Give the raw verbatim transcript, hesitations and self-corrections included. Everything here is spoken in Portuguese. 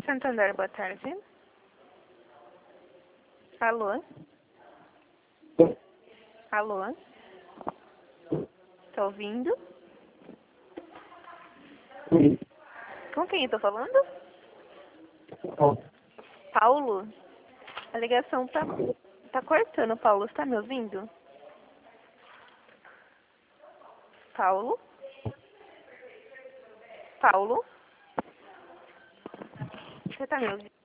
Santander, boa tarde. Alô? Alô? Tá ouvindo? Com quem eu tô falando? Paulo? A ligação tá, tá cortando, Paulo. Você tá me ouvindo? Paulo? Paulo? Você tá me ouvindo?